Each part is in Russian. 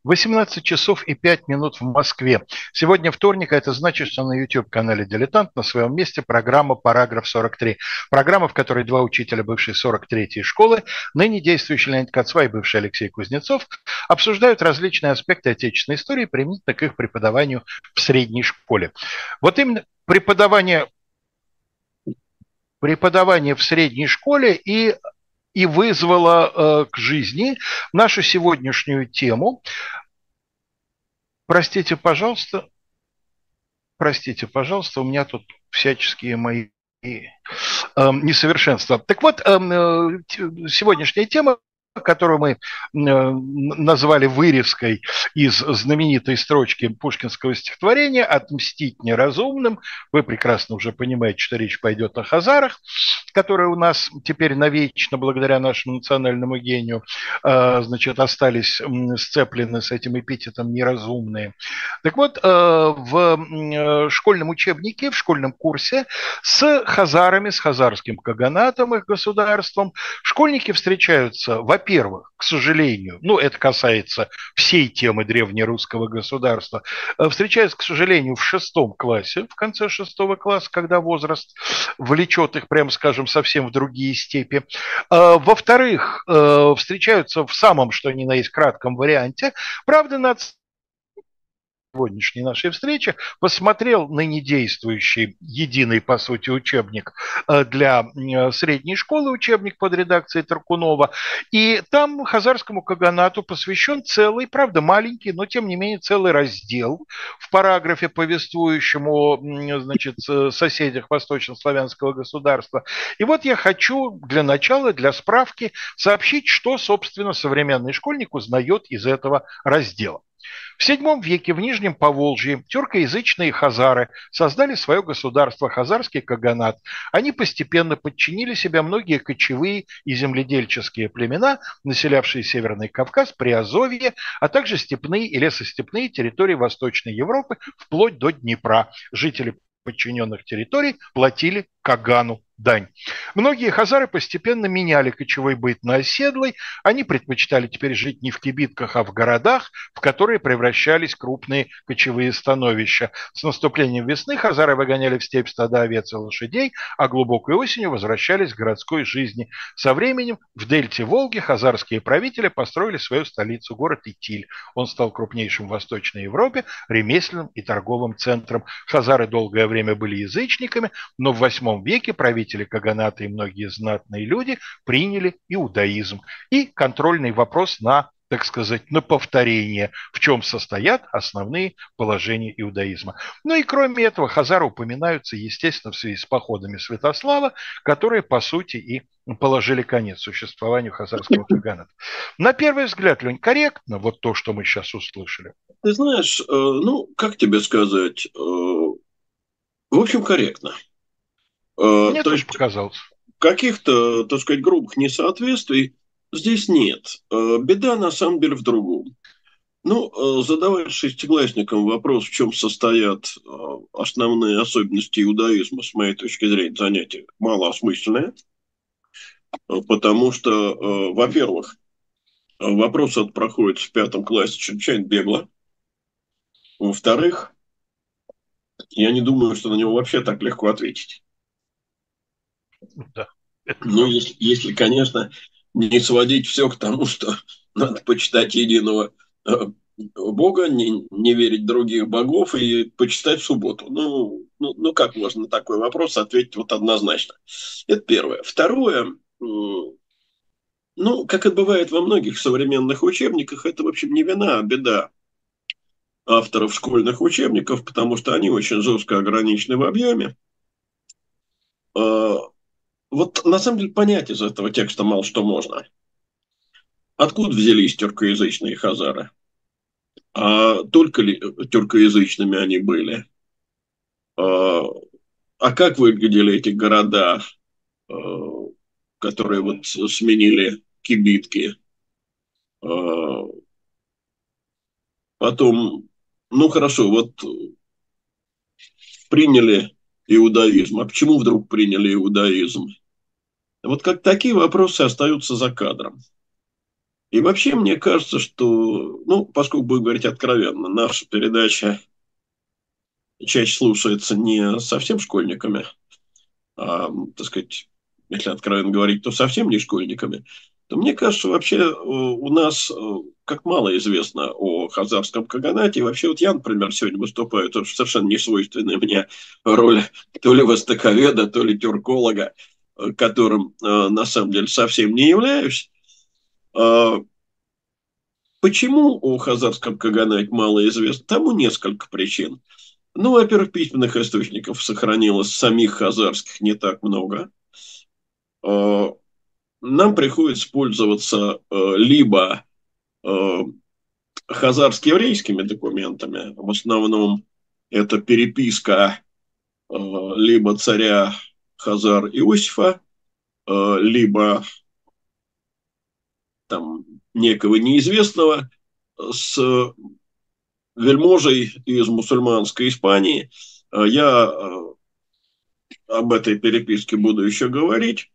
18 часов и 5 минут в Москве. Сегодня вторник, а это значит, что на YouTube-канале «Дилетант» на своем месте программа «Параграф 43». Программа, в которой два учителя бывшей 43-й школы, ныне действующий Леонид Кацва и бывший Алексей Кузнецов, обсуждают различные аспекты отечественной истории, применительно к их преподаванию в средней школе. Вот именно преподавание в средней школе и вызвало к жизни нашу сегодняшнюю тему. Простите, пожалуйста, у меня тут всяческие мои несовершенства. Так вот, сегодняшняя тема, которую мы назвали вырезкой из знаменитой строчки пушкинского стихотворения «Отмстить неразумным». Вы прекрасно уже понимаете, что речь пойдет о хазарах, которые у нас теперь навечно, благодаря нашему национальному гению, остались сцеплены с этим эпитетом «неразумные». Так вот, в школьном учебнике, в школьном курсе с хазарами, с хазарским каганатом, их государством, школьники встречаются, во-первых, к сожалению, это касается всей темы древнерусского государства, встречаются, к сожалению, в 6 классе, в конце 6 класса, когда возраст влечет их, прямо скажем, совсем в другие степи. Во-вторых, встречаются в самом, что ни на есть, кратком варианте. Правда, надо сегодняшней нашей встречи посмотрел ныне действующий единый, по сути, учебник для средней школы, учебник под редакцией Таркунова, и там хазарскому каганату посвящен целый, правда, маленький, но тем не менее целый раздел в параграфе, повествующему о соседях восточнославянского государства. И вот я хочу для начала, для справки сообщить, что, собственно, современный школьник узнает из этого раздела. В VII веке в Нижнем Поволжье тюркоязычные хазары создали свое государство, хазарский каганат. Они постепенно подчинили себя многие кочевые и земледельческие племена, населявшие Северный Кавказ, Приазовье, а также степные и лесостепные территории Восточной Европы вплоть до Днепра. Жители подчиненных территорий платили кагану дань. Многие хазары постепенно меняли кочевой быт на оседлый. Они предпочитали теперь жить не в кибитках, а в городах, в которые превращались крупные кочевые становища. С наступлением весны хазары выгоняли в степь стада овец и лошадей, а глубокой осенью возвращались к городской жизни. Со временем в дельте Волги хазарские правители построили свою столицу, город Итиль. Он стал крупнейшим в Восточной Европе ремесленным и торговым центром. Хазары долгое время были язычниками, но в VIII веке правители каганата и многие знатные люди приняли иудаизм. И контрольный вопрос на, так сказать, на повторение, в чем состоят основные положения иудаизма. И кроме этого, хазары упоминаются, естественно, в связи с походами Святослава, которые, по сути, и положили конец существованию хазарского каганата. На первый взгляд, Лень, корректно вот то, что мы сейчас услышали? Ты знаешь, как тебе сказать, в общем, корректно. Мне То тоже есть показалось. каких-то, так сказать, грубых несоответствий здесь нет. Беда на самом деле в другом. Задавать шестиклассникам вопрос, в чем состоят основные особенности иудаизма, с моей точки зрения, занятие малоосмысленное, потому что, во-первых, вопрос этот проходит в 5 классе чрезвычайно бегло. Во-вторых, я не думаю, что на него вообще так легко ответить. Да, это правда. Если, конечно, не сводить все к тому, что надо почитать единого Бога, не верить в других богов и почитать в субботу. Как можно на такой вопрос ответить вот однозначно? Это первое. Второе, как это бывает во многих современных учебниках, это, в общем, не вина, а беда авторов школьных учебников, потому что они очень жестко ограничены в объеме. Вот на самом деле понять из этого текста мало что можно. Откуда взялись тюркоязычные хазары? А только ли тюркоязычными они были? А как выглядели эти города, которые вот сменили кибитки? Потом, хорошо, вот приняли иудаизм. А почему вдруг приняли иудаизм? Вот как такие вопросы остаются за кадром. И вообще, мне кажется, что, ну, поскольку будем говорить откровенно, наша передача чаще слушается не совсем школьниками, так сказать, если откровенно говорить, то совсем не школьниками, то мне кажется, вообще у нас как мало известно о хазарском каганате. И вообще вот я, например, сегодня выступаю, тоже совершенно не свойственная мне роль то ли востоковеда, то ли тюрколога, которым на самом деле совсем не являюсь. А, Почему о хазарском каганате мало известно? Тому несколько причин. Ну, во-первых, письменных источников сохранилось самих хазарских не так много. А, Нам приходится пользоваться либо э, хазарско-еврейскими документами, в основном это переписка либо царя Хазар Иосифа, либо там некого неизвестного с вельможей из мусульманской Испании. Я об этой переписке буду еще говорить.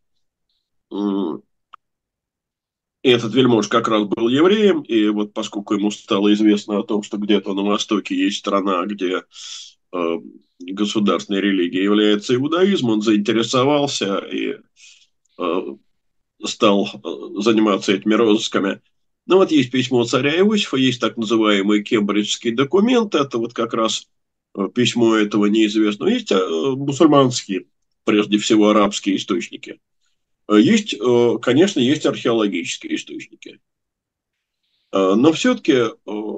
И этот вельмож как раз был евреем, и вот поскольку ему стало известно о том, что где-то на Востоке есть страна, где государственной религией является иудаизм, он заинтересовался и э, стал заниматься этими розысками. Ну вот есть письмо царя Иосифа, есть так называемый кембриджский документ, это вот как раз письмо этого неизвестного. Есть мусульманские, прежде всего арабские источники. Есть, конечно, есть археологические источники. Но все-таки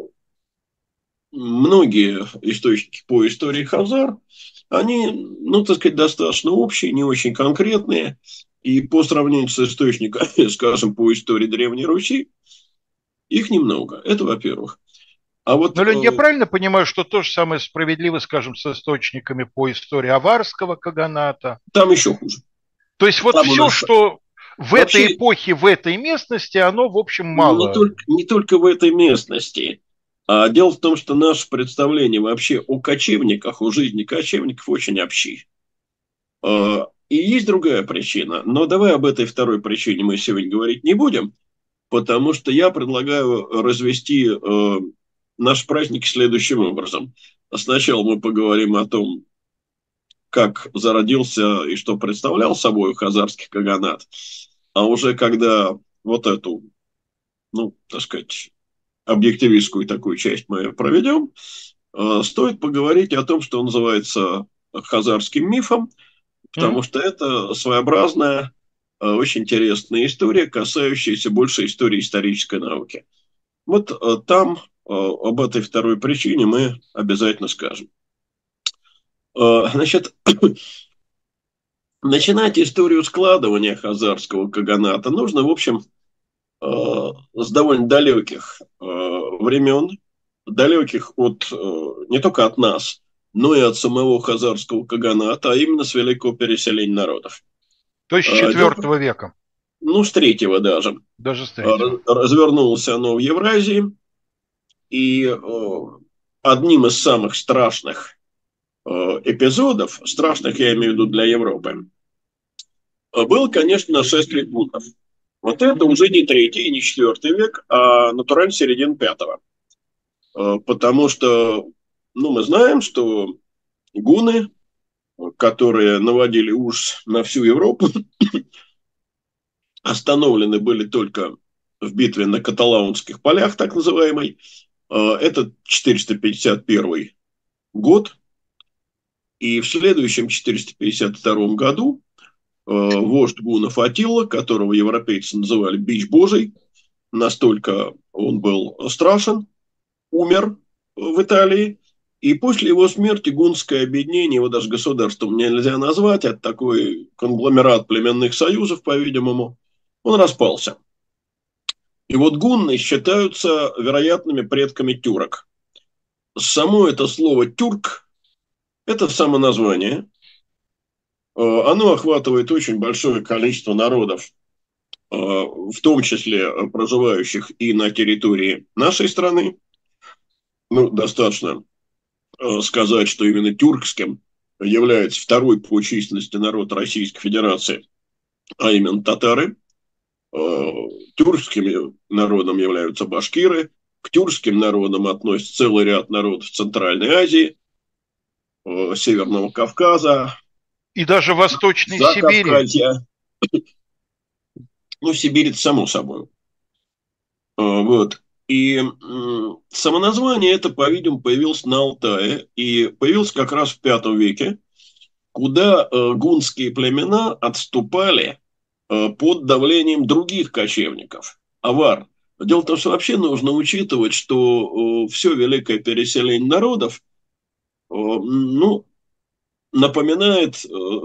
многие источники по истории Хазар, они, ну, так сказать, достаточно общие, не очень конкретные. И по сравнению с источниками, скажем, по истории Древней Руси, их немного. Это во-первых. А вот Но, Лень, я правильно понимаю, что то же самое справедливо, скажем, с источниками по истории аварского каганата? там еще хуже. То есть вот Там у все, нас что в этой вообще эпохе, в этой местности, оно, в общем, мало. не только в этой местности. А дело в том, что наше представление вообще о кочевниках, о жизни кочевников очень общи. И есть другая причина. Но давай об этой второй причине мы сегодня говорить не будем, потому что я предлагаю развести наш праздник следующим образом. Сначала мы поговорим о том, как зародился и что представлял собой хазарский каганат, а уже когда вот эту, ну, так сказать, объективистскую такую часть мы проведем, стоит поговорить о том, что называется хазарским мифом, потому Мгм. что это своеобразная, очень интересная история, касающаяся больше истории исторической науки. Вот там об этой второй причине мы обязательно скажем. Значит, начинать историю складывания хазарского каганата нужно, в общем, с довольно далеких времен, далеких от не только от нас, но и от самого хазарского каганата, а именно с великого переселения народов. То есть с Дело, IV века, ну, с третьего даже. даже с третьего. Развернулось оно в Евразии, и одним из самых страшных эпизодов, страшных я имею в виду для Европы, было, конечно, нашествие гуннов. Вот это уже не третий и не четвертый век, а натурально середина пятого. Потому что, ну, мы знаем, что гунны, которые наводили ужас на всю Европу, остановлены были только в битве на Каталаунских полях, так называемой. Это 451 год. И в следующем 452 году вождь гуннов Атилла, которого европейцы называли Бич Божий, настолько он был страшен, умер в Италии. И после его смерти гунское объединение, его даже государством нельзя назвать, это такой конгломерат племенных союзов, по-видимому, он распался. И вот гунны считаются вероятными предками тюрок. Само это слово «тюрк» – это самоназвание. Оно охватывает очень большое количество народов, в том числе проживающих и на территории нашей страны. Ну, достаточно сказать, что именно тюркским является второй по численности народ Российской Федерации, а именно татары. Тюркским народом являются башкиры, к тюркским народам относится целый ряд народов Центральной Азии, Северного Кавказа, И даже Восточной Сибири. Закавказья. Ну, Сибирь это само собой. Вот. И самоназвание это, по-видимому, появилось на Алтае. И появилось как раз в V веке, куда гунские племена отступали под давлением других кочевников, авар. Дело в том, что вообще нужно учитывать, что все великое переселение народов ну, напоминает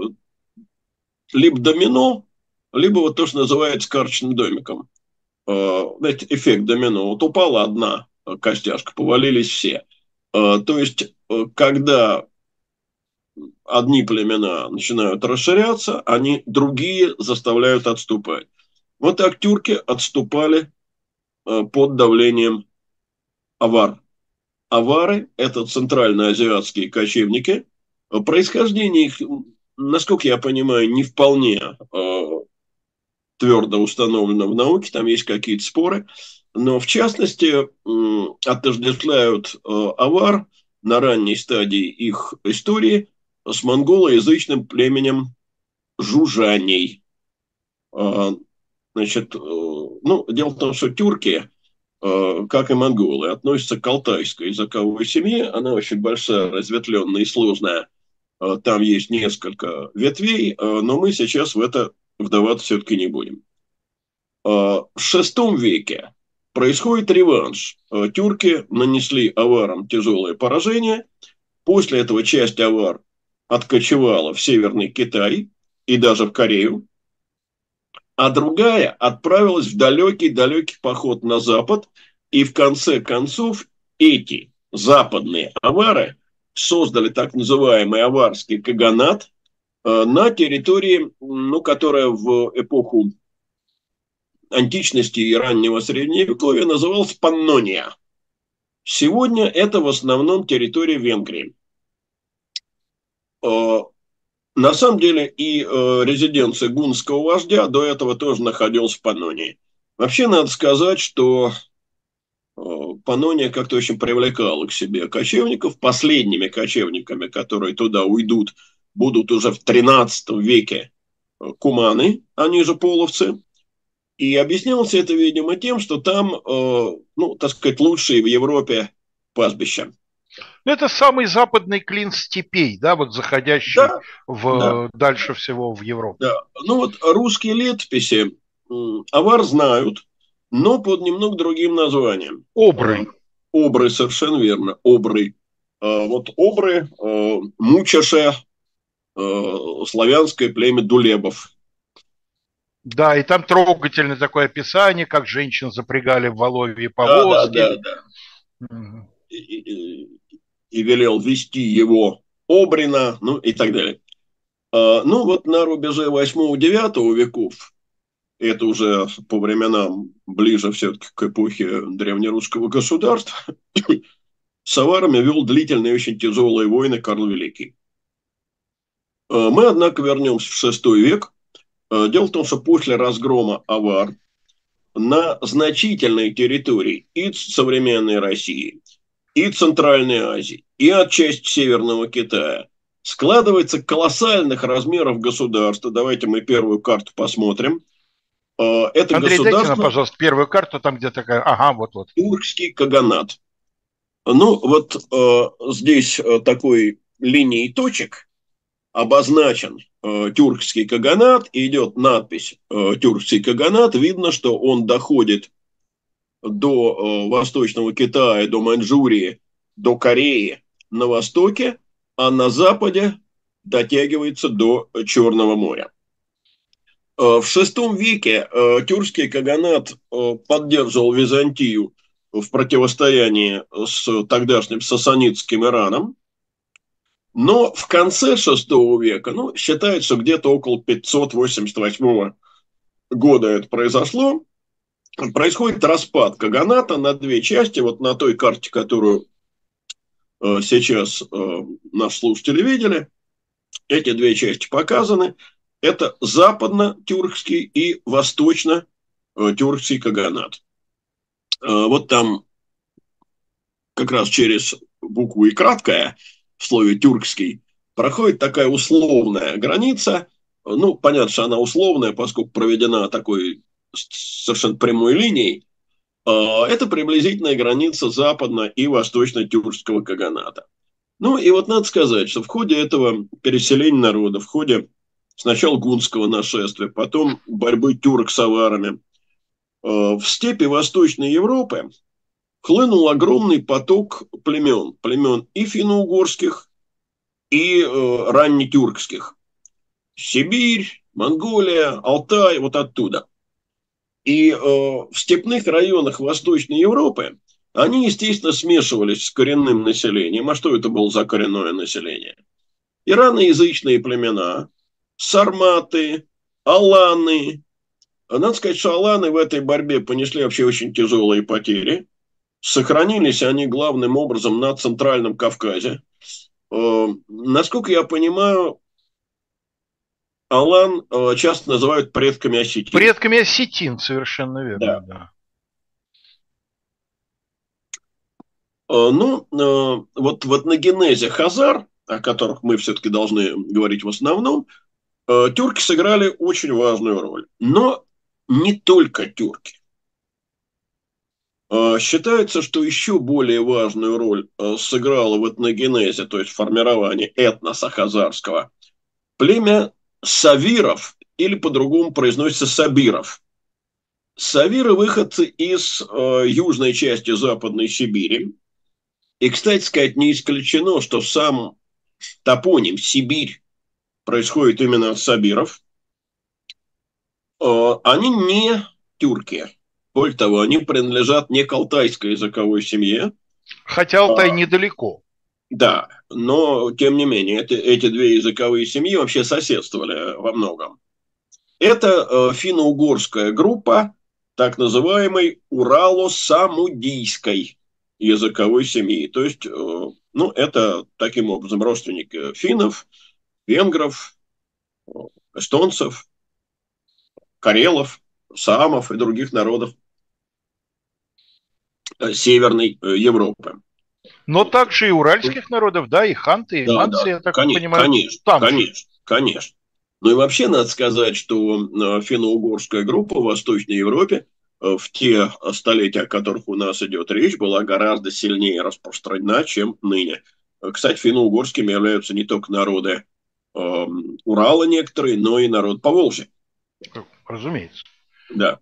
либо домино, либо вот то, что называется карточным домиком. Знаете, эффект домино. Вот упала одна костяшка, повалились все. То есть, когда одни племена начинают расширяться, они другие заставляют отступать. Вот так тюрки отступали под давлением авар. Авары – это центральноазиатские кочевники. Происхождение их, насколько я понимаю, не вполне твердо установлено в науке, там есть какие-то споры. Но, в частности, отождествляют авар на ранней стадии их истории с монголоязычным племенем жужаней. Значит, ну, дело в том, что тюрки, как и монголы, относятся к алтайской языковой семье. Она очень большая, разветвленная и сложная. Там есть несколько ветвей, но мы сейчас в это вдаваться все-таки не будем. В VI веке происходит реванш. Тюрки нанесли аварам тяжелое поражение. После этого часть авар откочевала в Северный Китай и даже в Корею, а другая отправилась в далекий-далекий поход на запад, и в конце концов эти западные авары создали так называемый аварский каганат на территории, ну, которая в эпоху античности и раннего средневековья называлась Паннония. Сегодня это в основном территория Венгрии. На самом деле и резиденция гунского вождя до этого тоже находилась в Паннонии. Вообще надо сказать, что Паннония как-то очень привлекала к себе кочевников. Последними кочевниками, которые туда уйдут, будут уже в XIII веке куманы, они же половцы. И объяснялось это, видимо, тем, что там, ну, так сказать, лучшие в Европе пастбища. Это самый западный клин степей, да, вот заходящий Да. дальше всего в Европу. Да. Ну вот русские летописи авар знают, но под немного другим названием. Обры. Обры, совершенно верно, обры. Вот обры, мучаше, славянское племя дулебов. Да, и там трогательное такое описание, как женщин запрягали в воловьи повозки. Да. И велел вести его обрина, ну и так далее. Ну вот на рубеже 8-9 веков, это уже по временам ближе все-таки к эпохе древнерусского государства, с аварами вел длительные, очень тяжелые войны Карл Великий. Мы, однако, вернемся в VI век. Дело в том, что после разгрома авар на значительной территории и современной России, и Центральной Азии, и отчасти Северного Китая складывается колоссальных размеров государство. Давайте мы первую карту посмотрим. Это Андрей, государство... дайте нам, пожалуйста, первую карту, там где такая... Ага, вот-вот. Тюркский каганат. Ну, вот здесь такой линией точек обозначен тюркский каганат, и идет надпись «Тюркский каганат». Видно, что он доходит до Восточного Китая, до Маньчжурии, до Кореи на востоке, а на западе дотягивается до Черного моря. В VI веке тюркский каганат поддерживал Византию в противостоянии с тогдашним сасанидским Ираном, но в конце VI века, ну, считается, что где-то около 588 года это произошло, происходит распад каганата на две части. Вот на той карте, которую сейчас наши слушатели видели, эти две части показаны. Это западно-тюркский и восточно-тюркский тюркский каганат. Вот там как раз через букву и краткое в слове тюркский проходит такая условная граница. Ну, понятно, что она условная, поскольку проведена такой совершенно прямой линией. Это приблизительная граница западно- и восточно-тюркского каганата. Ну, и вот надо сказать, что в ходе этого переселения народа, в ходе сначала гунского нашествия, потом борьбы тюрок с аварами, в степи Восточной Европы хлынул огромный поток племен и финно-угорских, и раннетюркских. Сибирь, Монголия, Алтай, вот оттуда. И в степных районах Восточной Европы они, естественно, смешивались с коренным населением. А что это было за коренное население? Ираноязычные племена, сарматы, аланы. Надо сказать, что аланы в этой борьбе понесли вообще очень тяжелые потери. Сохранились они главным образом на Центральном Кавказе. Насколько я понимаю, алан часто называют предками осетин. Предками осетин, совершенно верно, Да. да. Ну, вот в этногенезе хазар, о которых мы все-таки должны говорить в основном, тюрки сыграли очень важную роль. Но не только тюрки. Считается, что еще более важную роль сыграло в этногенезе, то есть в формировании этноса хазарского, племя савиров, или по-другому произносится сабиров. Савиры – выходцы из южной части Западной Сибири. И, кстати сказать, не исключено, что сам топоним Сибирь происходит именно от сабиров. Они не тюрки. Более того, они принадлежат не к алтайской языковой семье. Хотя Алтай недалеко. Да, но тем не менее, эти две языковые семьи вообще соседствовали во многом. Это финно-угорская группа так называемой урало-самудийской языковой семьи. То есть, ну, это таким образом родственники финнов, венгров, эстонцев, карелов, саамов и других народов Северной Европы. Но также и уральских народов, да, и ханты, и Да, мансы, да, я так конечно, понимаю, там же. конечно, конечно. Ну и вообще надо сказать, что финно-угорская группа в Восточной Европе в те столетия, о которых у нас идет речь, была гораздо сильнее распространена, чем ныне. Кстати, финно-угорскими являются не только народы Урала некоторые, но и народ Поволжья. Разумеется. Да.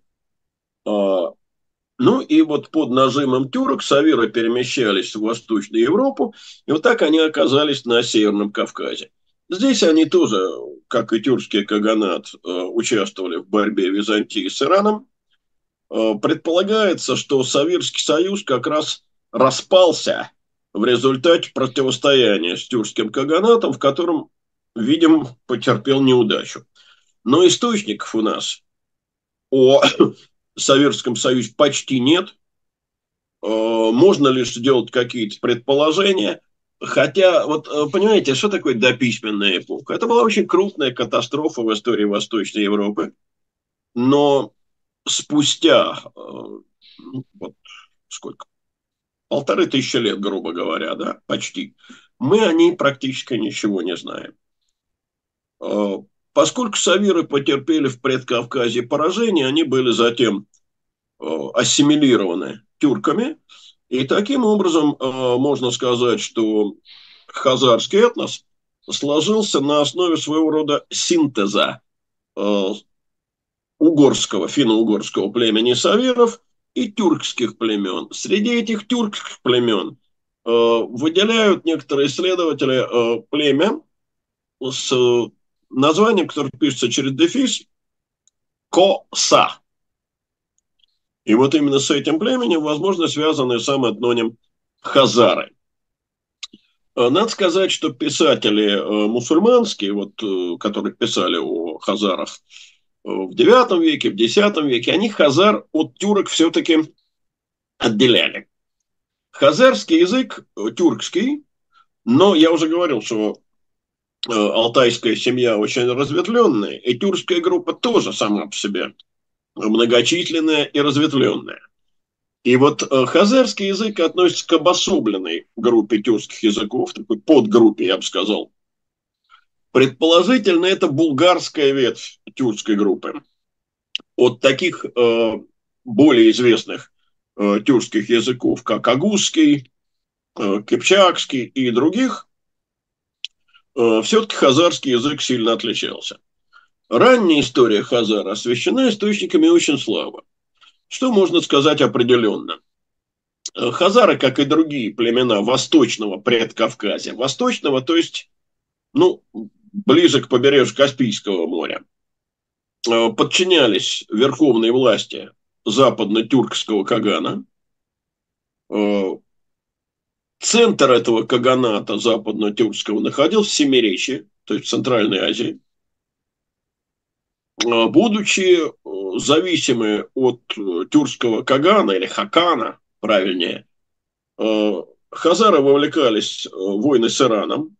Ну и вот под нажимом тюрок савиры перемещались в Восточную Европу, и вот так они оказались на Северном Кавказе. Здесь они тоже, как и тюркский каганат, участвовали в борьбе Византии с Ираном. Предполагается, что Савирский союз как раз распался в результате противостояния с тюркским каганатом, в котором, видимо, потерпел неудачу. Но источников у нас о Советском Союзе почти нет. Можно лишь сделать какие-то предположения. Хотя, вот понимаете, что такое дописьменная эпоха? Это была очень крупная катастрофа в истории Восточной Европы. Но спустя, вот сколько, 1500 лет, грубо говоря, да, почти, мы о ней практически ничего не знаем. Поскольку савиры потерпели в Предкавказье поражение, они были затем ассимилированы тюрками. И таким образом можно сказать, что хазарский этнос сложился на основе своего рода синтеза угорского, финно-угорского племени савиров и тюркских племен. Среди этих тюркских племен выделяют некоторые исследователи племя с названием, которое пишется через дефис, Коса. И вот именно с этим племенем, возможно, связаны сам этноним хазары. Надо сказать, что писатели мусульманские, вот, которые писали о хазарах в IX веке, в X веке, они хазар от тюрок все-таки отделяли. Хазарский язык тюркский, но я уже говорил, что алтайская семья очень разветвленная, и тюркская группа тоже сама по себе многочисленная и разветвленная. И вот хазарский язык относится к обособленной группе тюркских языков, такой подгруппе, я бы сказал. Предположительно, это булгарская ветвь тюркской группы. От таких более известных тюркских языков, как агузский, кыпчакский и других, все-таки хазарский язык сильно отличался. Ранняя история хазара освещена источниками очень слабо. Что можно сказать определенно? Хазары, как и другие племена восточного предкавказья, восточного, то есть, ну, ближе к побережью Каспийского моря, подчинялись верховной власти западно-тюркского кагана. Центр этого каганата западно-тюркского находился в Семиречье, то есть в Центральной Азии. Будучи зависимы от тюркского кагана или хакана, правильнее, хазары вовлекались в войны с Ираном.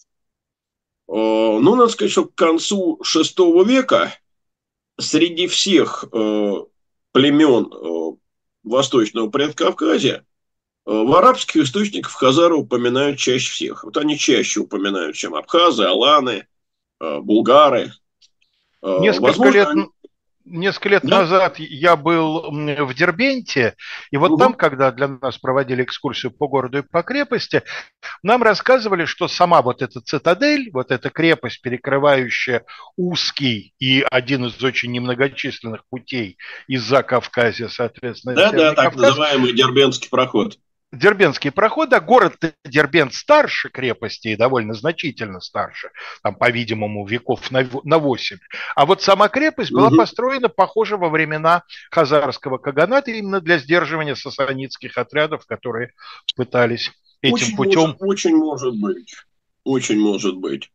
Ну, надо сказать, что к концу VI века среди всех племен Восточного Предкавказья в арабских источниках хазары упоминают чаще всех. Вот они чаще упоминают, чем абхазы, аланы, булгары. Несколько лет, Возможно, несколько лет да? назад я был в Дербенте, и вот там, Угу. когда для нас проводили экскурсию по городу и по крепости, нам рассказывали, что сама вот эта цитадель, вот эта крепость, перекрывающая узкий и один из очень немногочисленных путей из-за Кавказа, соответственно, в Да, Северный так Кавказ, называемый Дербентский проход. Дербентский проход, а город Дербент старше крепости и довольно значительно старше, там, по-видимому, веков на 8. А вот сама крепость была Угу. построена, похоже, во времена Хазарского каганата именно для сдерживания сасанидских отрядов, которые пытались этим путем. Очень может быть. Очень может быть.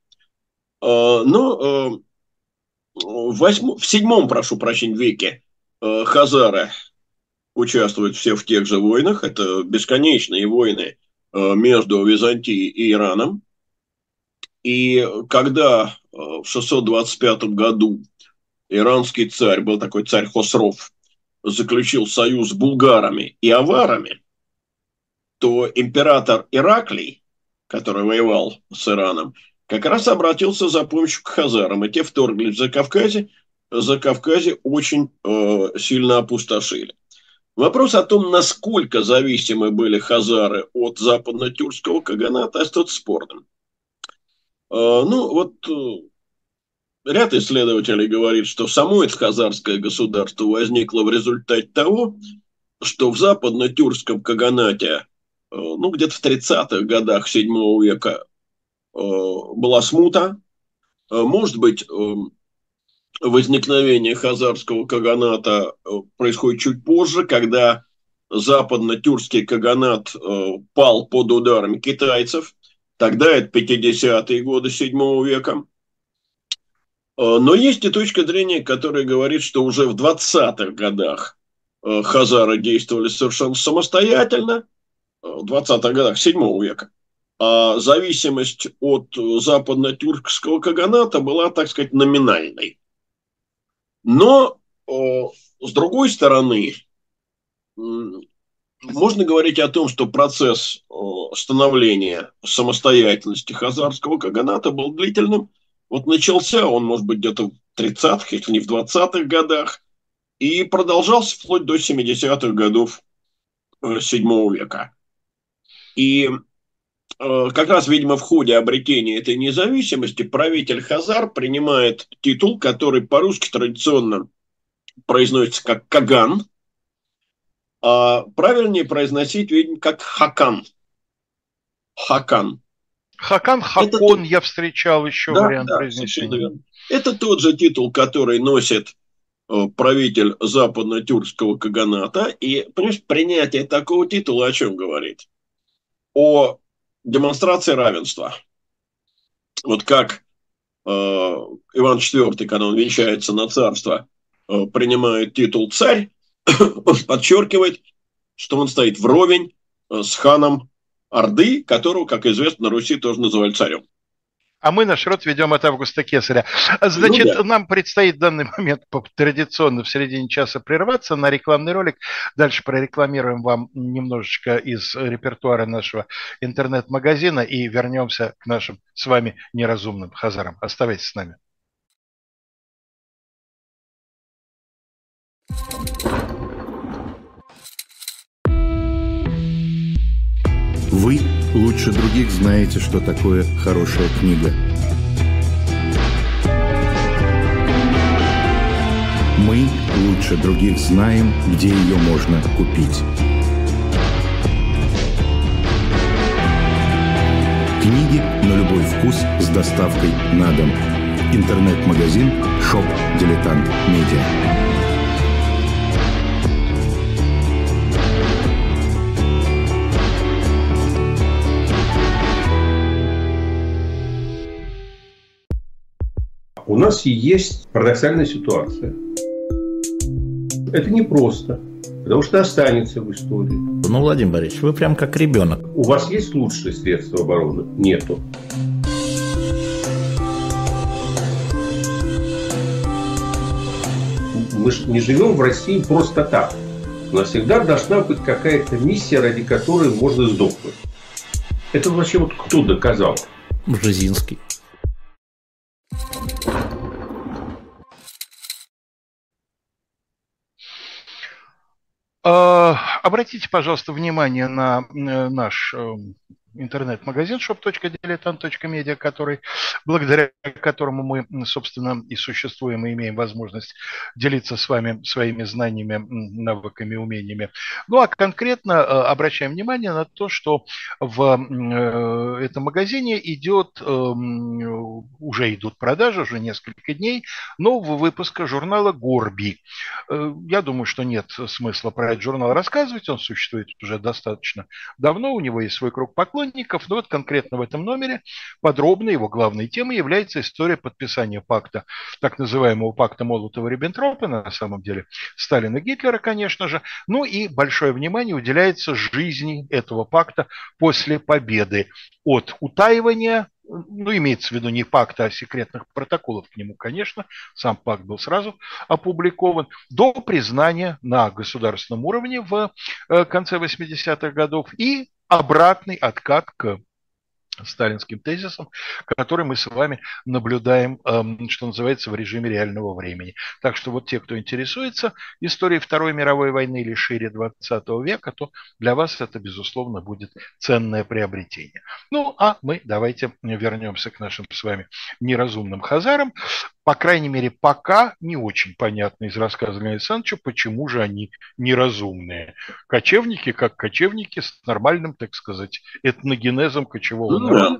Но в седьмом, прошу прощения, веке хазары участвуют все в тех же войнах. Это бесконечные войны между Византией и Ираном. И когда в 625 году иранский царь, был такой царь Хосров, заключил союз с булгарами и аварами, то император Ираклий, который воевал с Ираном, как раз обратился за помощью к хазарам, и те вторглись в Закавказье очень сильно опустошили. Вопрос о том, насколько зависимы были хазары от западно-тюркского каганата, остается спорным. Ну, вот ряд исследователей говорит, что само это хазарское государство возникло в результате того, что в западно-тюркском каганате, ну, где-то в 30-х годах VII века была смута. Может быть, возникновение хазарского каганата происходит чуть позже, когда западно-тюркский каганат пал под ударами китайцев. Тогда это 50-е годы VII века. Но есть и точка зрения, которая говорит, что уже в 20-х годах хазары действовали совершенно самостоятельно, в 20-х годах VII века. А зависимость от западно-тюркского каганата была, так сказать, номинальной. Но, с другой стороны, можно говорить о том, что процесс становления самостоятельности хазарского каганата был длительным. Вот начался он, может быть, где-то в 30-х, если не в 20-х годах, и продолжался вплоть до 70-х годов VII века. И как раз, видимо, в ходе обретения этой независимости правитель Хазар принимает титул, который по-русски традиционно произносится как Каган, а правильнее произносить, видимо, как Хакан. Хакан. Хакан, Это Хакон я встречал еще да, вариант да, совершенно произнесения. верно. Это тот же титул, который носит правитель западно-тюркского каганата. И, понимаешь, принятие такого титула о чем говорит? О демонстрации равенства. Вот как Иван IV, когда он венчается на царство, принимает титул царь, он подчеркивает, что он стоит вровень с ханом Орды, которого, как известно, на Руси тоже называли царем. А мы наш род ведем от Августа Кесаря. Ну Значит, да. нам предстоит в данный момент традиционно в середине часа прерваться на рекламный ролик. Дальше прорекламируем вам немножечко из репертуара нашего интернет-магазина и вернемся к нашим с вами неразумным хазарам. Оставайтесь с нами. Вы лучше других знаете, что такое хорошая книга. Мы лучше других знаем, где ее можно купить. Книги на любой вкус с доставкой на дом. Интернет-магазин «Шоп Дилетант Медиа». У нас есть парадоксальная ситуация. Это непросто, потому что останется в истории. Ну, Владимир Борисович, вы прям как ребенок. У вас есть лучшие средства обороны? Нету. Мы же не живем в России просто так. У нас всегда должна быть какая-то миссия, ради которой можно сдохнуть. Это вообще вот кто доказал? Бжезинский. Обратите, пожалуйста, внимание на наш интернет-магазин shop.diletant.media, который, благодаря которому мы, собственно, и существуем, и имеем возможность делиться с вами своими знаниями, навыками, умениями. Ну, а конкретно обращаем внимание на то, что в этом магазине уже идут продажи, уже несколько дней, нового выпуска журнала «Горби». Я думаю, что нет смысла про этот журнал рассказывать, он существует уже достаточно давно, у него есть свой круг поклонников, но вот конкретно в этом номере подробно его главной темой является история подписания пакта, так называемого пакта Молотова-Риббентропа, на самом деле Сталина и Гитлера, конечно же, ну и большое внимание уделяется жизни этого пакта после победы от утаивания, ну, имеется в виду не пакта, а секретных протоколов к нему, конечно, сам пакт был сразу опубликован, до признания на государственном уровне в конце 80-х годов и обратный откат к сталинским тезисам, которые мы с вами наблюдаем, что называется, в режиме реального времени. Так что вот те, кто интересуется историей Второй мировой войны или шире 20 века, то для вас это, безусловно, будет ценное приобретение. Ну, а мы давайте вернемся к нашим с вами неразумным хазарам. По крайней мере, пока не очень понятно из рассказа Леонида Александровича, почему же они неразумные. Кочевники, как кочевники, с нормальным, так сказать, этногенезом кочевого народа.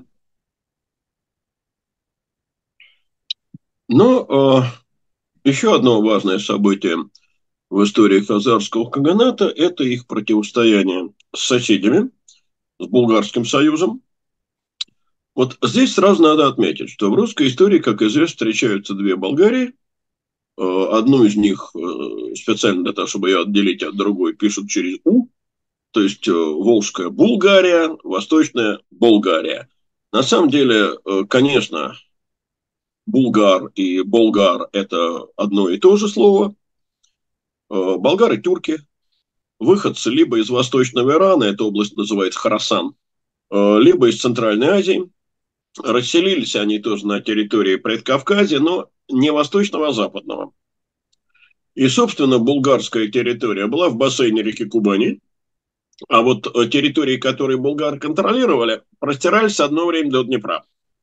Но еще одно важное событие в истории хазарского каганата – это их противостояние с соседями, с Булгарским союзом. Вот здесь сразу надо отметить, что в русской истории, как известно, встречаются две Болгарии. Одну из них специально для того, чтобы ее отделить от другой, пишут через «у», то есть Волжская Булгария, Восточная Болгария. На самом деле, конечно, булгар и болгар – это одно и то же слово. Болгары – тюрки, выходцы либо из Восточного Ирана, эта область называется Хорасан, либо из Центральной Азии. Расселились они тоже на территории Предкавказья, но не восточного, а западного. И, собственно, булгарская территория была в бассейне реки Кубани, а вот территории, которые болгары контролировали, простирались одно время до Днепра.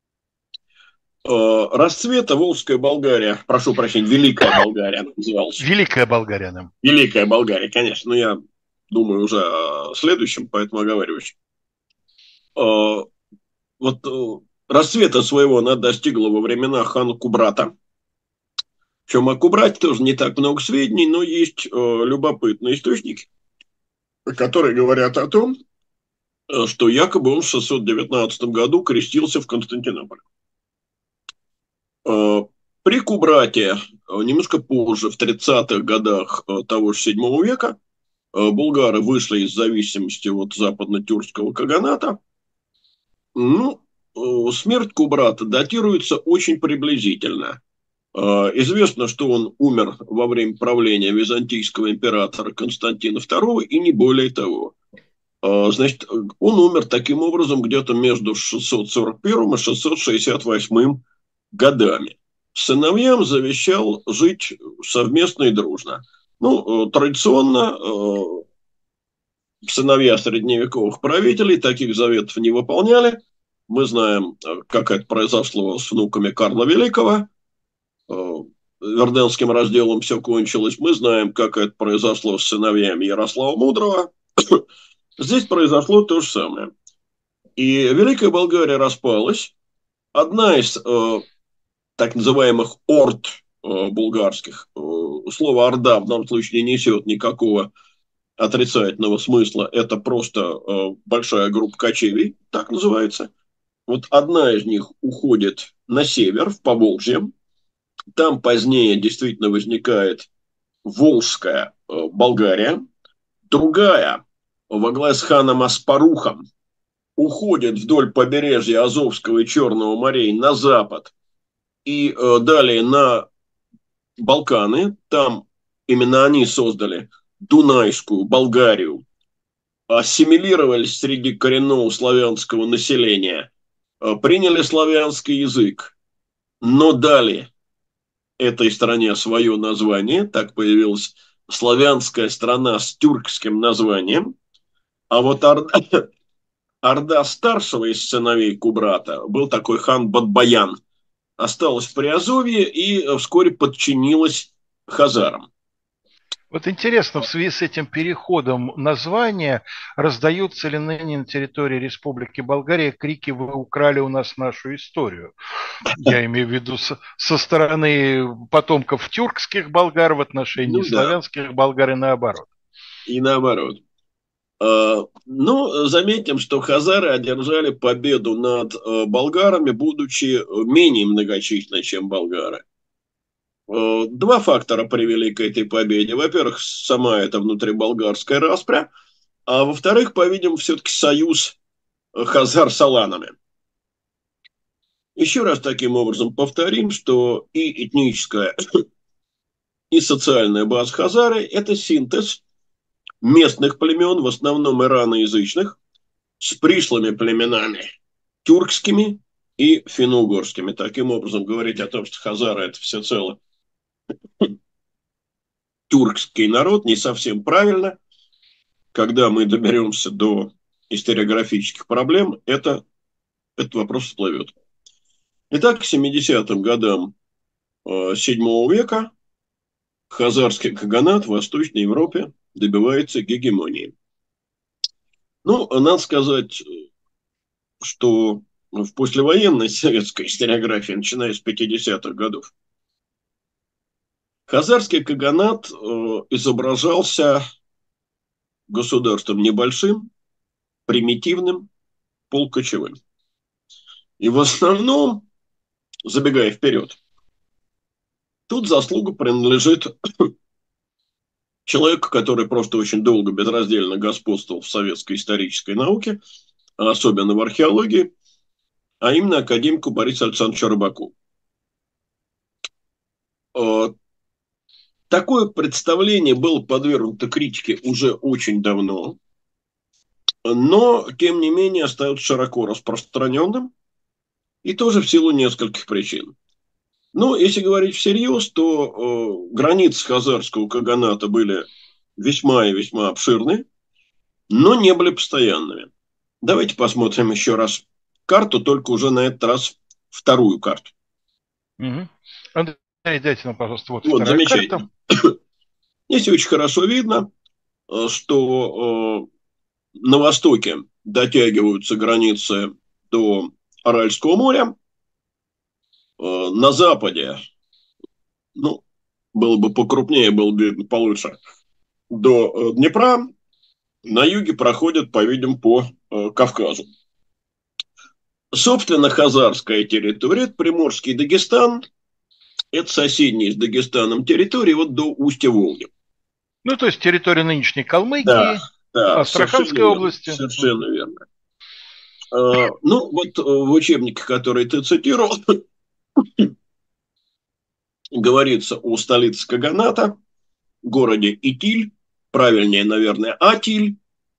Расцвета Волжская Болгария, прошу прощения, Великая Болгария называлась. Великая Болгария, да. Великая Болгария, конечно, но я думаю уже о следующем, поэтому оговариваюсь. Вот расцвета своего она достигла во времена хана Кубрата. Причем о Кубрате тоже не так много сведений, но есть любопытные источники, которые говорят о том, что якобы он в 619 году крестился в Константинополе. При Кубрате, немножко позже, в 30-х годах того же 7 века, булгары вышли из зависимости от западно-тюркского каганата. Ну, смерть Кубрата датируется очень приблизительно. Известно, что он умер во время правления византийского императора Константина II, и не более того. Значит, он умер таким образом где-то между 641 и 668 годами. Сыновьям завещал жить совместно и дружно. Ну, традиционно сыновья средневековых правителей таких заветов не выполняли. Мы знаем, как это произошло с внуками Карла Великого. Верденским разделом все кончилось. Мы знаем, как это произошло с сыновьями Ярослава Мудрого. Здесь произошло то же самое. И Великая Болгария распалась. Одна из так называемых орд булгарских, слово «орда» в данном случае не несет никакого отрицательного смысла. Это просто большая группа кочевий, так называется. Вот одна из них уходит на север, в Поволжье. Там позднее действительно возникает Волжская Болгария. Другая, во главе с ханом Аспарухом, уходит вдоль побережья Азовского и Черного морей на запад и далее на Балканы. Там именно они создали Дунайскую Болгарию, ассимилировались среди коренного славянского населения, приняли славянский язык, но дали этой стране свое название. Так появилась славянская страна с тюркским названием. А вот орда старшего из сыновей Кубрата был такой хан Бадбаян. Осталась в Приазовье и вскоре подчинилась хазарам. Вот интересно, в связи с этим переходом названия, раздаются ли ныне на территории Республики Болгария крики «Вы украли у нас нашу историю»? Я имею в виду со стороны потомков тюркских болгар в отношении славянских болгар и наоборот. И наоборот. Но заметим, что хазары одержали победу над болгарами, будучи менее многочисленны, чем болгары. Два фактора привели к этой победе. Во-первых, сама эта внутриболгарская распря, а во-вторых, по-видимому, все-таки союз хазар с аланами. Еще раз таким образом повторим, что и этническая, и социальная база хазары – это синтез местных племен, в основном ираноязычных, с пришлыми племенами тюркскими и финно-угорскими. Таким образом, говорить о том, что хазары – это всецело тюркский народ, не совсем правильно. Когда мы доберемся до историографических проблем, этот вопрос всплывет. Итак, к 70-м годам VII века хазарский каганат в Восточной Европе добивается гегемонии. Ну, надо сказать, что в послевоенной советской историографии, начиная с 50-х годов, хазарский каганат изображался государством небольшим, примитивным, полукочевым. И в основном, забегая вперед, тут заслуга принадлежит человеку, который просто очень долго безраздельно господствовал в советской исторической науке, а особенно в археологии, а именно академику Борису Александровичу Рыбаку. Такое представление было подвергнуто критике уже очень давно, но, тем не менее, остается широко распространенным, и тоже в силу нескольких причин. Но если говорить всерьез, то границы хазарского каганата были весьма и весьма обширны, но не были постоянными. Давайте посмотрим еще раз карту, только уже на этот раз вторую карту. Угу. Андрей, дайте нам, пожалуйста, вот замечательно. Карта. Здесь очень хорошо видно, что на востоке дотягиваются границы до Аральского моря. На западе, ну, было бы покрупнее, было бы видно получше, до Днепра. На юге проходят, по-видимому, по Кавказу. Собственно, хазарская территория – это Приморский Дагестан. Это соседние с Дагестаном территории вот до устья Волги. Ну, то есть территория нынешней Калмыкии, Астраханской области. Совершенно верно. Ну, вот в учебнике, который ты цитировал, говорится о столице Каганата, городе Итиль, правильнее, наверное, Атиль.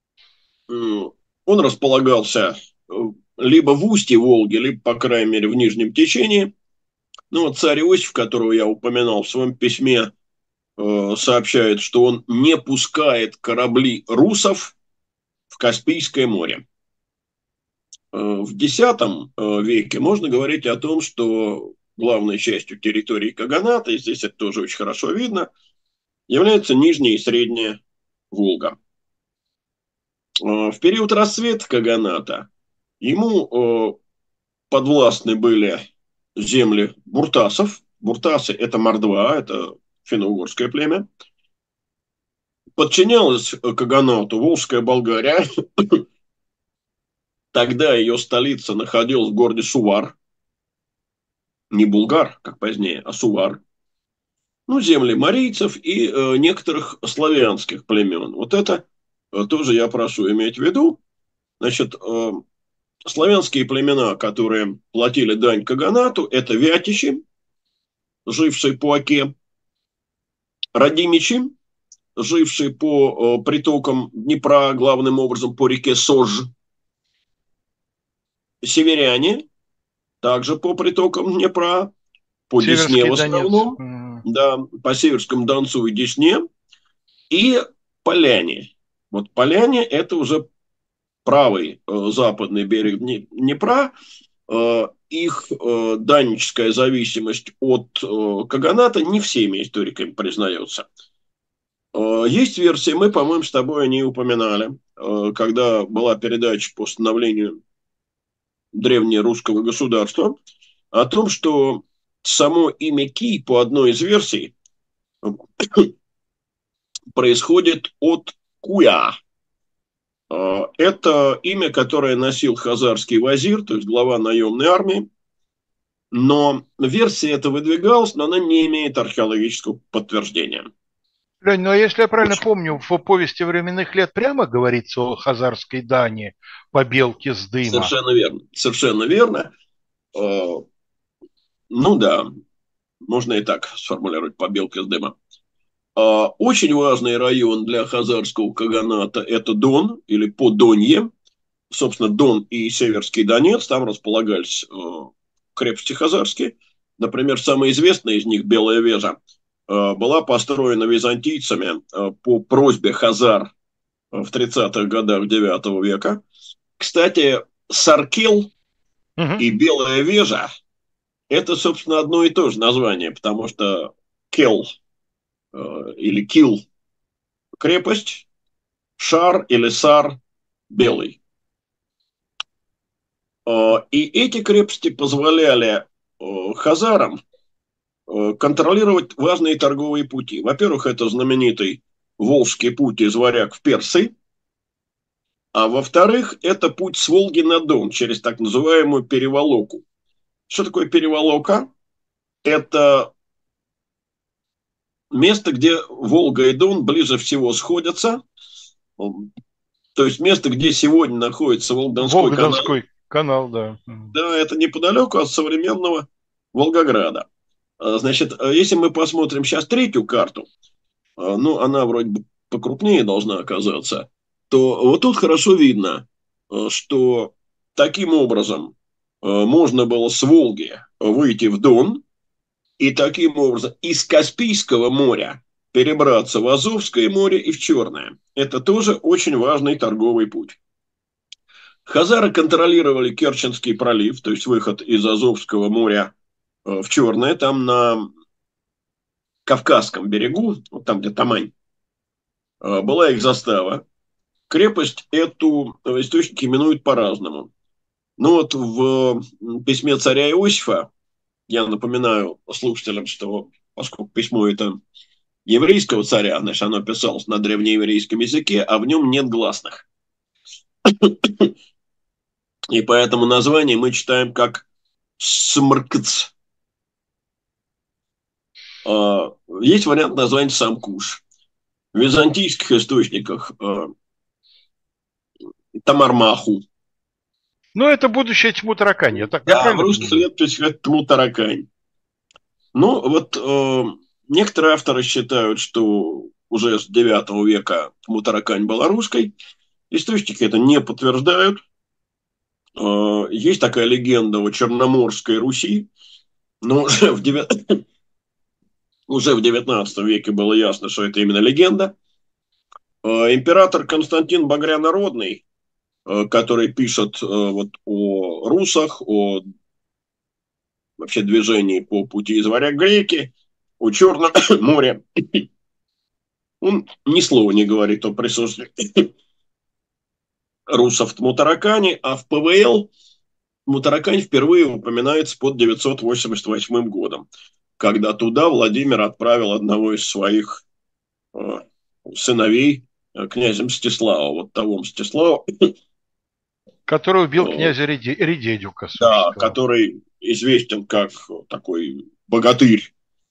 Он располагался либо в устье Волги, либо, по крайней мере, в нижнем течении. Ну, вот царь Иосиф, которого я упоминал в своем письме, сообщает, что он не пускает корабли русов в Каспийское море. В X веке можно говорить о том, что главной частью территории Каганата, и здесь это тоже очень хорошо видно, является Нижняя и Средняя Волга. В период расцвета Каганата ему подвластны были земли буртасов. Буртасы – это мордва, это финно-угорское племя. Подчинялась Каганату Волжская Болгария. Тогда ее столица находилась в городе Сувар. Не Булгар, как позднее, а Сувар. Ну, земли марийцев и некоторых славянских племен. Вот это тоже я прошу иметь в виду. Значит, славянские племена, которые платили дань Каганату, это вятичи, жившие по Оке, радимичи, жившие по притокам Днепра, главным образом по реке Сож, северяне, также по притокам Днепра, по Десне в основном, да, по Северскому Донцу и Десне, и поляне. Вот поляне – это уже правый западный берег Днепра. Их данническая зависимость от Каганата не всеми историками признается. Есть версия, мы, по-моему, с тобой о ней упоминали, когда была передача по становлению древнерусского государства, о том, что само имя Ки, по одной из версий, происходит от Куя. Это имя, которое носил хазарский вазир, то есть глава наемной армии, но версия эта выдвигалась, но она не имеет археологического подтверждения. Лень, ну а если я правильно помню, в повести временных лет прямо говорится о хазарской дани по белке с дыма. Совершенно верно. Совершенно верно. Ну да, можно и так сформулировать по белке с дыма. Очень важный район для хазарского каганата – это Дон или Подонье. Собственно, Дон и Северский Донец, там располагались крепости хазарские. Например, самая известная из них, Белая Вежа, была построена византийцами по просьбе хазар в 30-х годах IX века. Кстати, Саркел и Белая Вежа – это, собственно, одно и то же название, потому что Кел или Кил – крепость, Шар или Сар – белый. И эти крепости позволяли хазарам контролировать важные торговые пути. Во-первых, это знаменитый Волжский путь из Варяг в Персы, а во-вторых, это путь с Волги на Дон через так называемую переволоку. Что такое переволока? Это место, где Волга и Дон ближе всего сходятся, то есть место, где сегодня находится Волгодонской канал, да. Да, это неподалеку от современного Волгограда. Значит, если мы посмотрим сейчас третью карту, ну, она вроде бы покрупнее должна оказаться, то вот тут хорошо видно, что таким образом можно было с Волги выйти в Дон и таким образом из Каспийского моря перебраться в Азовское море и в Черное. Это тоже очень важный торговый путь. Хазары контролировали Керченский пролив, то есть выход из Азовского моря в Черное, там на Кавказском берегу, вот там, где Тамань, была их застава. Крепость эту источники именуют по-разному. Ну вот в письме царя Иосифа, я напоминаю слушателям, что поскольку письмо это еврейского царя, значит, оно писалось на древнееврейском языке, а в нем нет гласных. И поэтому название мы читаем как Смркц. Есть вариант названия Самкуш. В византийских источниках Тамармаху. Ну, это будущее Тьму-Таракань, я Да, в правильно русских понимаю? летописях это Тьму-Таракань. Ну, вот некоторые авторы считают, что уже с IX века Тьму-Таракань была русской. Источники это не подтверждают. Есть такая легенда о Черноморской Руси, но уже в XIX веке было ясно, что это именно легенда. Император Константин Багрянородный, который пишет вот о русах, о вообще движении по пути из варяг греки, о Черном море, он ни слова не говорит о присутствии русов в Тмутаракане, а в ПВЛ Тмутаракань впервые упоминается под 988 годом, когда туда Владимир отправил одного из своих сыновей, князя Мстислава, вот того Мстислава. Который убил князя Редедюка, Да, собственно. который известен как такой богатырь.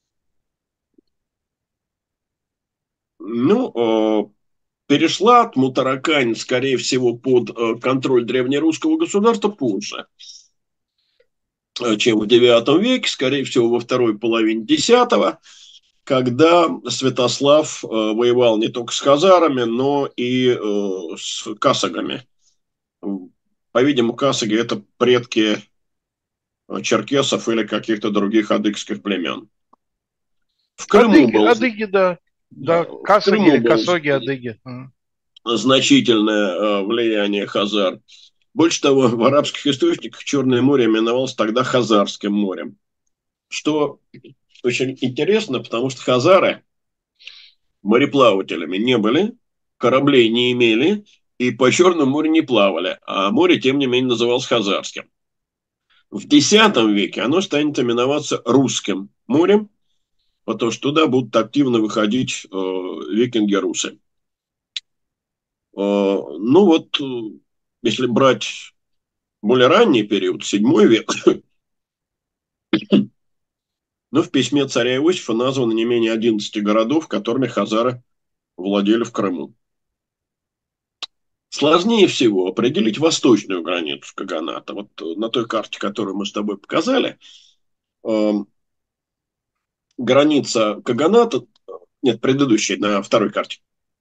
Ну, перешла Тмутаракань, скорее всего, под контроль древнерусского государства позже, чем в IX веке, скорее всего, во второй половине X, когда Святослав воевал не только с хазарами, но и с касагами. По-видимому, касаги – это предки черкесов или каких-то других адыгских племен. В Крыму был... Адыги, да. Да, касаги или косоги, адыги. Значительное влияние хазар. Больше того, в арабских источниках Черное море именовалось тогда Хазарским морем. Что очень интересно, потому что хазары мореплавателями не были, кораблей не имели и по Черному морю не плавали, а море, тем не менее, называлось Хазарским. В X веке оно станет именоваться Русским морем, потому что туда будут активно выходить викинги-русы. Ну вот, если брать более ранний период, VII век, но в письме царя Иосифа названо не менее 11 городов, которыми хазары владели в Крыму. Сложнее всего определить восточную границу Каганата. Вот на той карте, которую мы с тобой показали, граница Каганата, нет, предыдущей, на второй карте,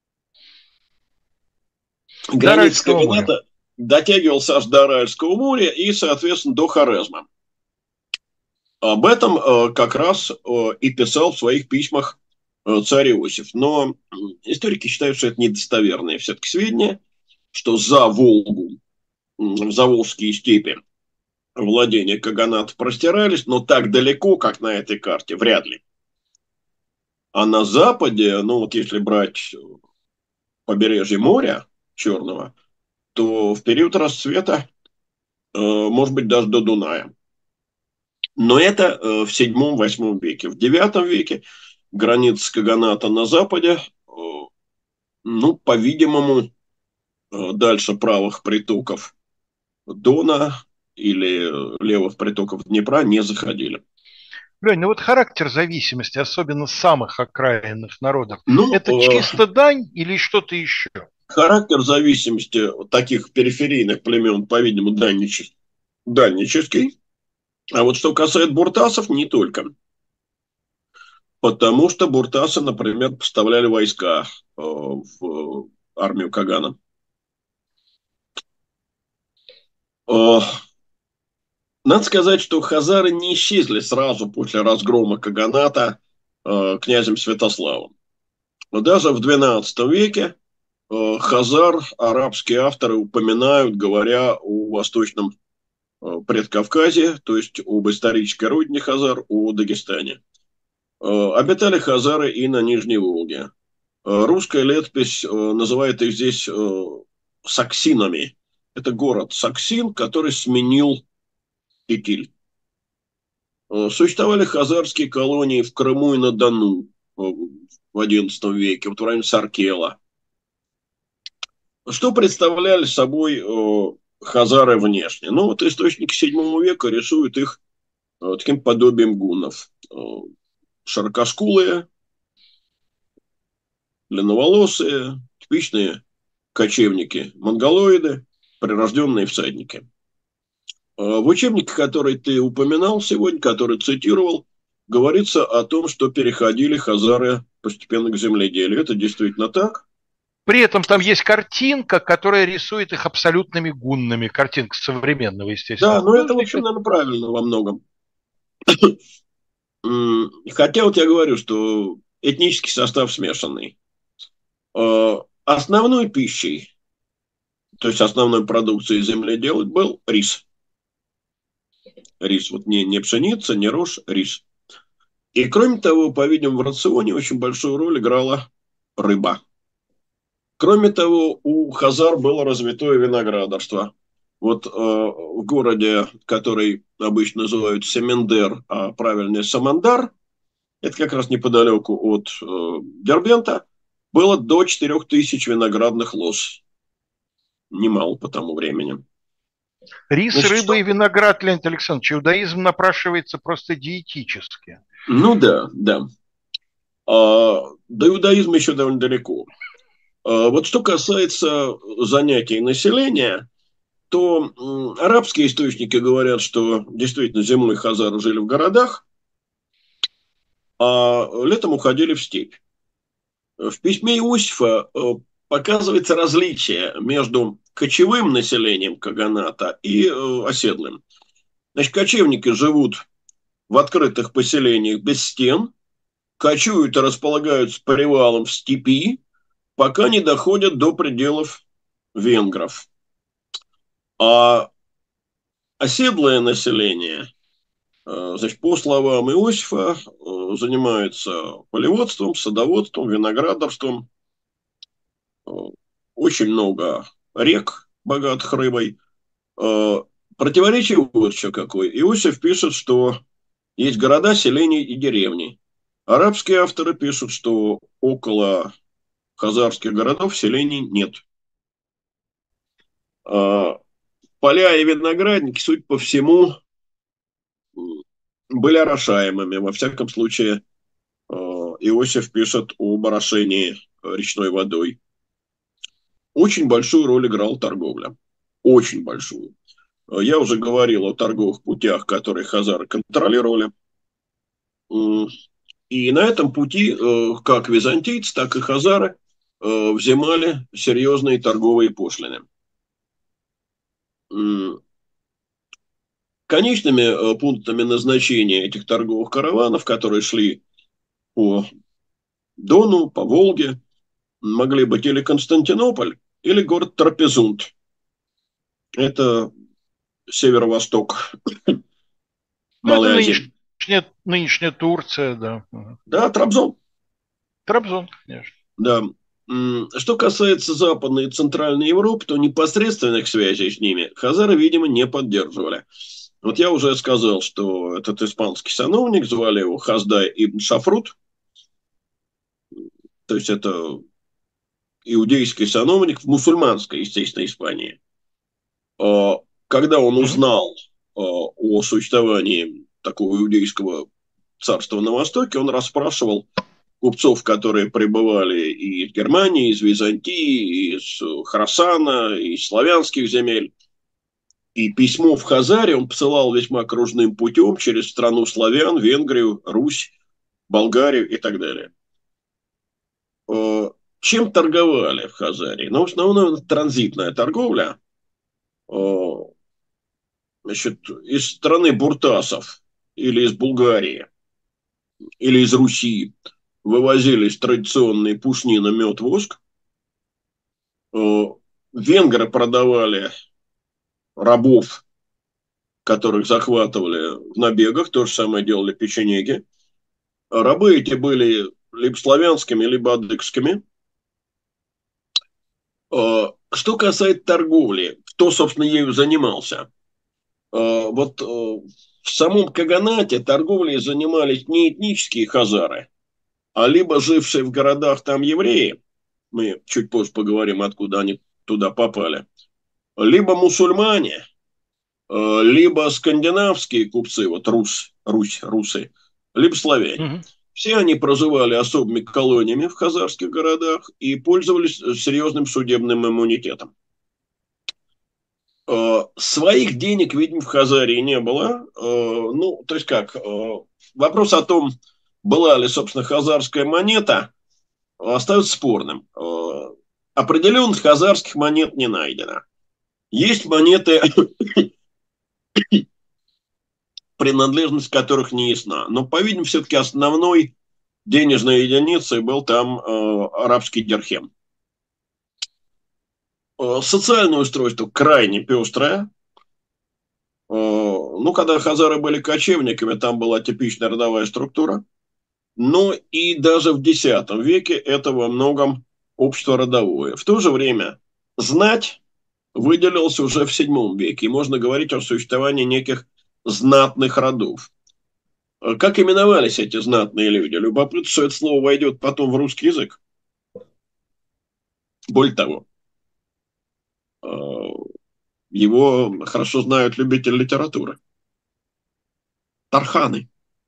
граница Каганата дотягивался аж до Аральского моря и, соответственно, до Хорезма. Об этом как раз и писал в своих письмах царь Иосиф. Но историки считают, что это недостоверные все-таки сведения, что за Волгу, в Заволжские степи владения Каганата простирались, но так далеко, как на этой карте, вряд ли. А на западе, ну вот если брать побережье моря Черного, то в период расцвета, может быть, даже до Дуная. Но это в VII-VIII веке. В IX веке граница Каганата на западе, ну, по-видимому, дальше правых притоков Дона или левых притоков Днепра не заходили. Лень, ну вот характер зависимости, особенно самых окраинных народов, это чисто дань или что-то еще? Характер зависимости таких периферийных племен, по-видимому, дальнический. А вот что касается буртасов, не только. Потому что буртасы, например, поставляли войска в армию Кагана. Надо сказать, что хазары не исчезли сразу после разгрома Каганата князем Святославом. Но даже в XII веке хазар арабские авторы упоминают, говоря о восточном Предкавказье, то есть об исторической родине хазар, о Дагестане. Обитали хазары и на Нижней Волге. Русская летопись называет их здесь саксинами. Это город Саксин, который сменил Итиль. Существовали хазарские колонии в Крыму и на Дону в XI веке, вот в районе Саркела. Что представляли собой хазары внешне? Ну, вот источники VII века рисуют их таким подобием гуннов. Широкоскулые, длинноволосые, типичные кочевники, монголоиды, прирожденные всадники. В учебнике, который ты упоминал сегодня, который цитировал, говорится о том, что переходили хазары постепенно к земледелию. Это действительно так? При этом там есть картинка, которая рисует их абсолютными гуннами. Картинка современного, естественно, Да, но это, в общем, художника. наверное, правильно во многом. Хотя вот я говорю, что этнический состав смешанный. Основной пищей, то есть основной продукцией земледелия был рис. Рис, вот не пшеница, не рожь, рис. И кроме того, по-видимому, в рационе очень большую роль играла рыба. Кроме того, у хазар было развитое виноградарство. Вот в городе, который обычно называют Семендер, а правильнее Самандар, это как раз неподалеку от Дербента, было до 4000 виноградных лоз. Немало по тому времени. Рис, Значит, рыба и виноград, Леонид Александрович, иудаизм напрашивается просто диетически. Ну да, да. До иудаизма еще довольно далеко. Вот что касается занятий населения, то арабские источники говорят, что действительно зимой хазары жили в городах, а летом уходили в степь. В письме Иосифа показывается различие между кочевым населением Каганата и оседлым. Значит, кочевники живут в открытых поселениях без стен, кочуют и располагаются привалом в степи, пока не доходят до пределов венгров. А оседлое население, значит, по словам Иосифа, занимается полеводством, садоводством, виноградарством. Очень много рек, богатых рыбой. Противоречие вот еще какое. Иосиф пишет, что есть города, селения и деревни. Арабские авторы пишут, что около хазарских городов селений нет. Поля и виноградники, судя по всему, были орошаемыми. Во всяком случае, Иосиф пишет об орошении речной водой. Очень большую роль играла торговля. Очень большую. Я уже говорил о торговых путях, которые хазары контролировали. И на этом пути как византийцы, так и хазары взимали серьезные торговые пошлины. Конечными пунктами назначения этих торговых караванов, которые шли по Дону, по Волге, могли быть или Константинополь, или город Трапезунд. Это северо-восток Малой Азии. Нынешняя Турция, да. Да, Трабзон. Трабзон, конечно. Да. Что касается Западной и Центральной Европы, то непосредственных связей с ними хазары, видимо, не поддерживали. Вот я уже сказал, что этот испанский сановник, звали его Хаздай ибн Шафрут, то есть это иудейский сановник в мусульманской, естественно, Испании. Когда он узнал о существовании такого иудейского царства на Востоке, он расспрашивал купцов, которые прибывали и из Германии, из Византии, из Хорасана, из славянских земель. И письмо в Хазаре он посылал весьма кружным путем через страну славян, Венгрию, Русь, Болгарию и так далее. Чем торговали в Хазаре? Ну, в основном транзитная торговля. Значит, из страны буртасов или из Булгарии, или из Руси вывозились традиционные пушнина, мед, воск. Венгры продавали рабов, которых захватывали в набегах. То же самое делали печенеги. Рабы эти были либо славянскими, либо адыгскими. Что касается торговли, кто, собственно, ею занимался? Вот в самом Каганате торговлей занимались не этнические хазары, а либо жившие в городах там евреи, мы чуть позже поговорим, откуда они туда попали, либо мусульмане, либо скандинавские купцы, вот русы, либо славяне. Все они проживали особыми колониями в хазарских городах и пользовались серьезным судебным иммунитетом. Своих денег, видимо, в Хазарии не было. Ну, то есть как? Вопрос о том, была ли, собственно, хазарская монета, остается спорным. Определенных хазарских монет не найдено. Есть монеты, принадлежность которых не ясна. Но, по-видимому, все-таки основной денежной единицей был там арабский дирхем. Социальное устройство крайне пестрое. Ну, когда хазары были кочевниками, там была типичная родовая структура. Но и даже в X веке это во многом общество родовое. В то же время знать выделился уже в VII веке. И можно говорить о существовании неких знатных родов. Как именовались эти знатные люди? Любопытно, что это слово войдет потом в русский язык. Более того, его хорошо знают любители литературы. Тарханы.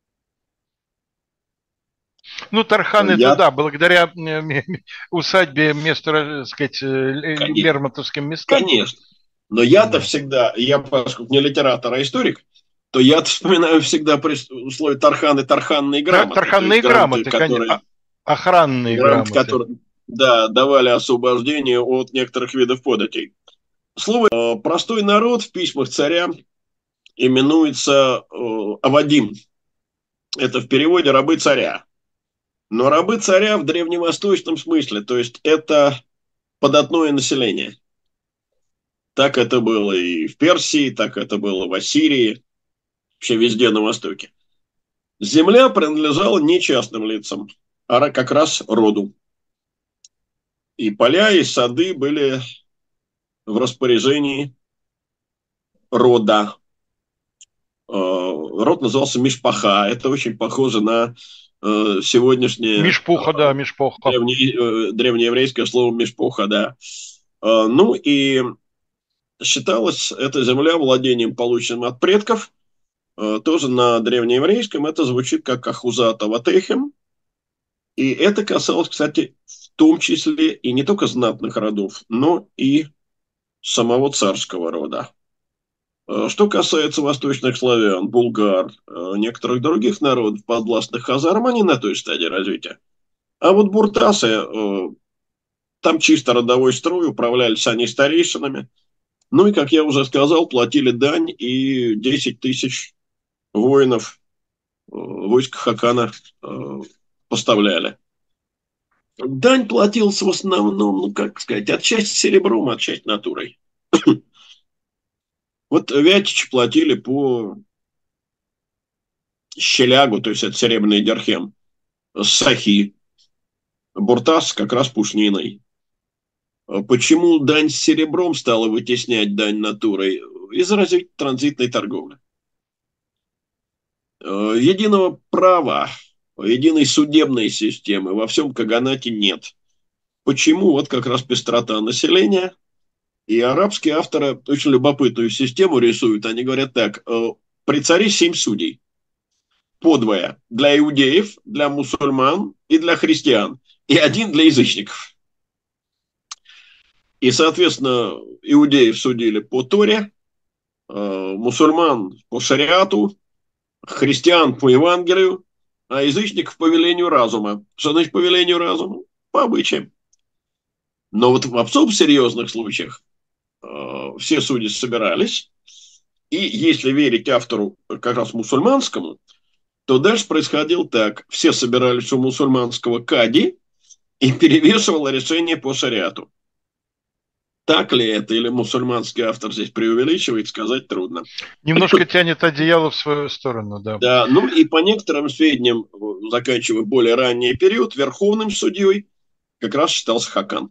Ну, Тарханы, это да, благодаря усадьбе место, так сказать, лермонтовским местам. Конечно. Но я-то всегда, я поскольку не литератор, а историк, то я-то вспоминаю всегда при условии Тарханы, тарханные грамоты. Тарханные грамоты, конечно. Охранные грамоты. Которые, да, давали освобождение от некоторых видов податей. Слово «простой народ» в письмах царя именуется «авадим». Это в переводе «рабы царя». Но рабы царя в древневосточном смысле, то есть это податное население. Так это было и в Персии, так это было в Ассирии, вообще везде на Востоке. Земля принадлежала не частным лицам, а как раз роду. И поля, и сады были в распоряжении рода. Род назывался Мишпаха. Это очень похоже на сегодняшнее... Мишпуха, да, Мишпуха. Древнееврейское слово Мишпуха, да. Ну и считалась эта земля владением, полученным от предков. Тоже на древнееврейском это звучит как Ахузата Ватехем. И это касалось, кстати, в том числе и не только знатных родов, но и самого царского рода. Что касается восточных славян, булгар, некоторых других народов, подвластных хазарам, они на той стадии развития. А вот буртасы, там чисто родовой строй, управлялись они старейшинами. Ну и, как я уже сказал, платили дань, и 10 тысяч воинов войск Хакана поставляли. Дань платился в основном, ну, как сказать, отчасти серебром, отчасти натурой. Вот вятичи платили по щелягу, то есть это серебряный дирхем, сахи. Буртас как раз пушниной. Почему дань с серебром стала вытеснять дань натурой? Из-за развития транзитной торговли. Единого права, единой судебной системы во всем Каганате нет. Почему? Вот как раз пестрота населения. И арабские авторы очень любопытную систему рисуют. Они говорят так: при царе 7 судей. Подвое для иудеев, для мусульман и для христиан. И один для язычников. И, соответственно, иудеев судили по Торе, мусульман по шариату, христиан по Евангелию, а язычников по велению разума. Что значит по велению разума? По обычаям. Но вот в особо серьезных случаях все судьи собирались, и если верить автору как раз мусульманскому, то дальше происходило так. Все собирались у мусульманского кади и перевешивало решение по шариату. Так ли это, или мусульманский автор здесь преувеличивает, сказать трудно. Немножко тянет одеяло в свою сторону, да. Да, ну и по некоторым сведениям, заканчивая более ранний период, верховным судьей как раз считался Хакан.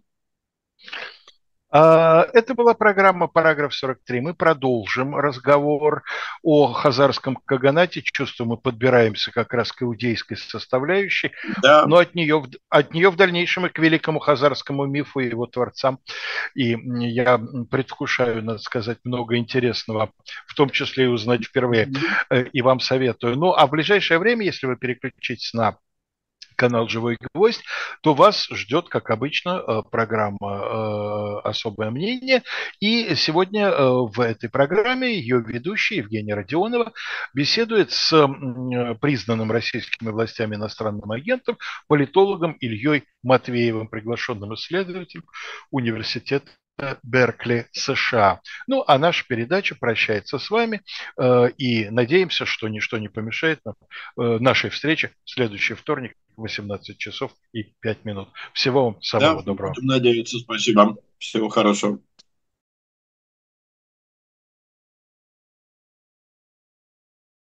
Это была программа «Параграф 43». Мы продолжим разговор о хазарском каганате. Чувствую, мы подбираемся как раз к иудейской составляющей, да. Но от нее в дальнейшем и к великому хазарскому мифу и его творцам. И я предвкушаю, надо сказать, много интересного, в том числе и узнать впервые. И вам советую. Ну, а в ближайшее время, если вы переключитесь на канал «Живой гвоздь», то вас ждет, как обычно, программа «Особое мнение». И сегодня в этой программе ее ведущая Евгения Родионова беседует с признанным российскими властями иностранным агентом, политологом Ильей Матвеевым, приглашенным исследователем университета Беркли, США. Ну, а наша передача прощается с вами, и надеемся, что ничто не помешает нам нашей встрече в следующий вторник в 18 часов и 5 минут. Всего вам самого Да, доброго. будем надеяться. Спасибо. Всего хорошего.